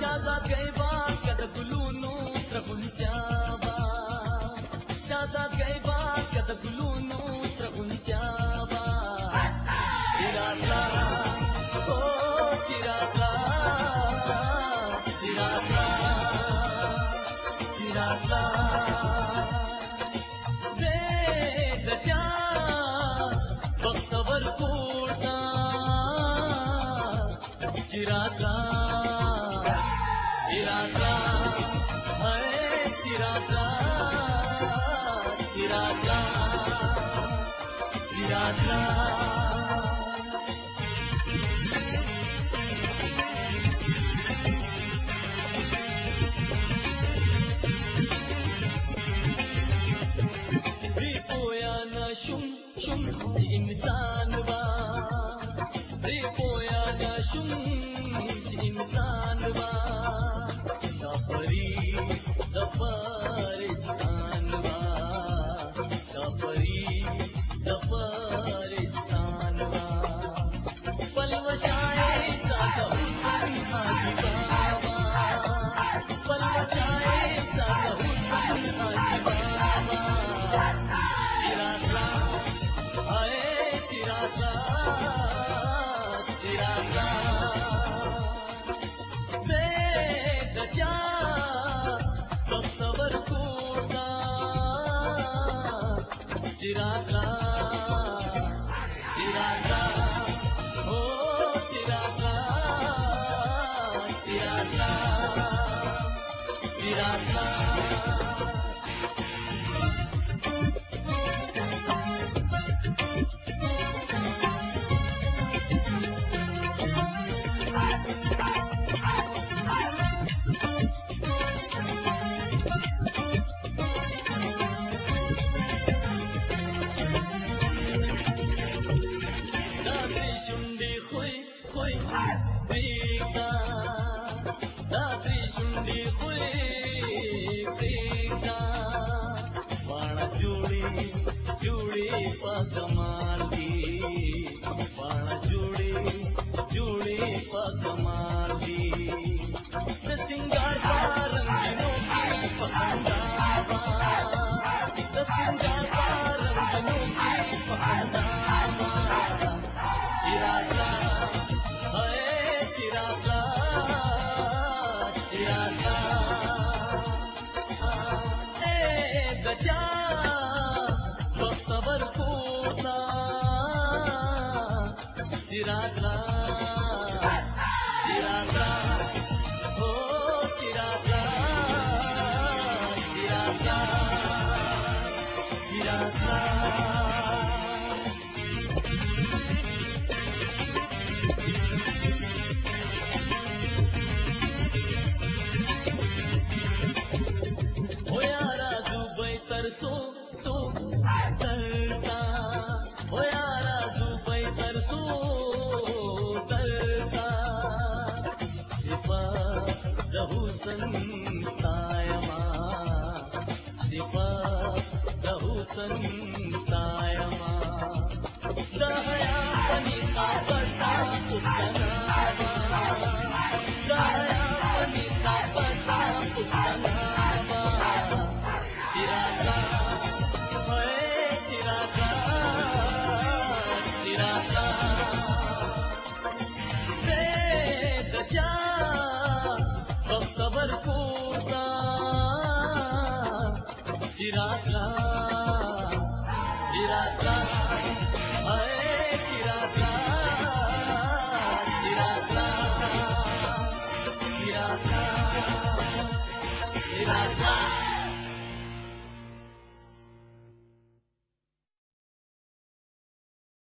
शादागैवा कदगुलूनु प्रपुंचावा शादागैवा कदगुलूनु प्रपुंचावा चिरात्ला ओ चिरात्ला चिरात्ला चिरात्ला वेदच्या भक्तवर कोटा चिरात्ला चिरात्ला है चिरात्ला चिरात्ला चिरात्ला रिपोया न शुम शुम इंसान वा रिपोया न शुम इंसान वा दफरी दफरिस्तान वा दफरी दफरिस्तान वा पलवशाए साहुन आजिबावा पलवशाए साहुन आजिबावा चिरात्ला हाय चिरात्ला चिरात्ला वेदच्या भक्तवर कोटा चिरात्ला चिरात्ला हो चिरात्ला चिरात्ला चिरात्ला चिरात्ला चिरात्ला हो चिरात्ला चिरात्ला चिरात्ला हो यारा दुबई तरसो सो तरता हो यारा दुबई तरसो संतायमा दिपा दहु संतायमा दहया पनिता पटा पुतनावा दहया पनिता पटा पुतनावा चिरात्ला है चिरात्ला चिरात्ला वेदच्या भक्तवर कोटा चिरात्ला चिरात्ला है चिरात्ला चिरात्ला चिरात्ला चिरात्ला